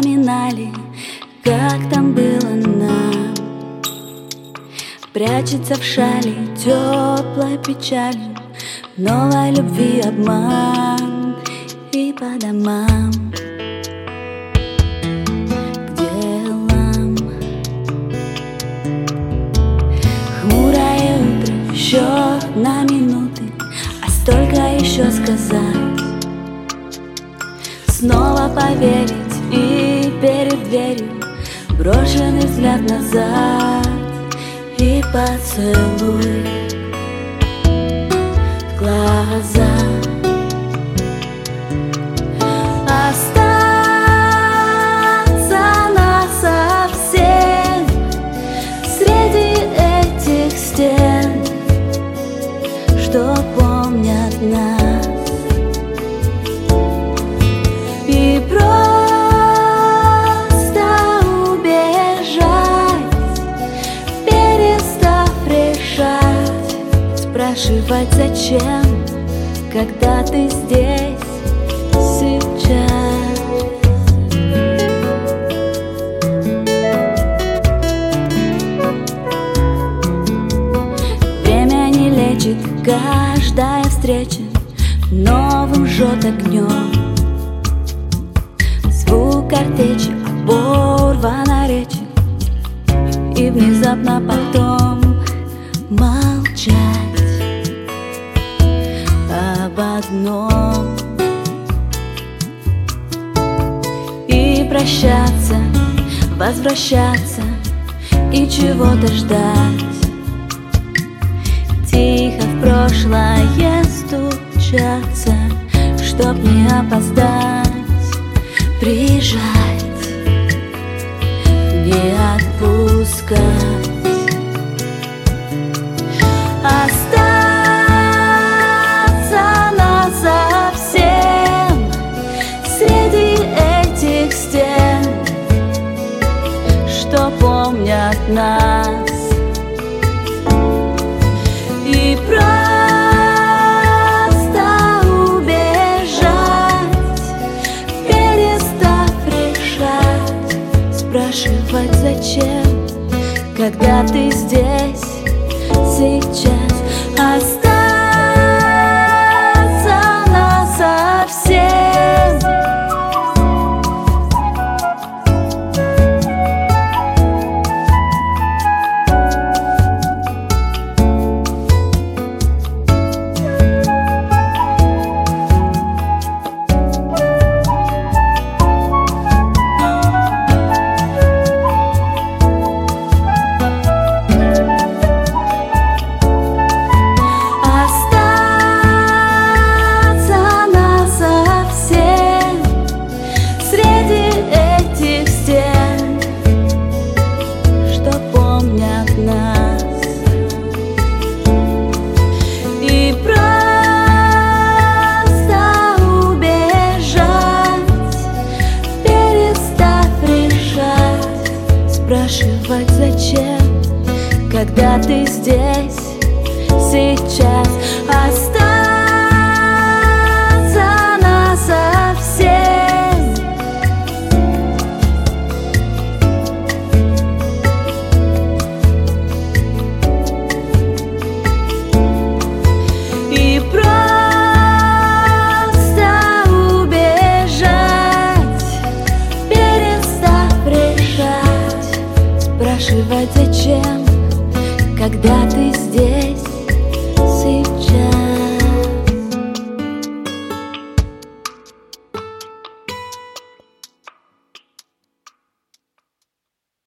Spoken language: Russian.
вспоминали, как там было нам. Прячется в шали теплой печалью, новой любви обман. И по домам к делам. Хмурое утро, счет на минуты, а столько еще сказать. Снова поверить и перед дверью брошенный взгляд назад. И поцелуй в глаза. Остаться насовсем среди этих стен, что помнят нас. И просто убежать, перестав решать, спрашивать зачем, когда ты здесь сейчас. Время не лечит, каждая встреча новым жжет огнем. Звук картечи, оборвана речь, и внезапно потом молчать об одном. И прощаться, возвращаться и чего-то ждать. Тихо в прошлое стучаться, чтоб не опоздать. Прижать, не отпускать. Остаться насовсем среди этих стен, что помнят нас. И просто убежать, перестав решать, спрашивать зачем, когда ты здесь сейчас. Остаться насовсем. Спрашивать зачем, когда ты здесь сейчас. Остаться насовсем. И просто убежать, перестав решать, спрашивать зачем, когда ты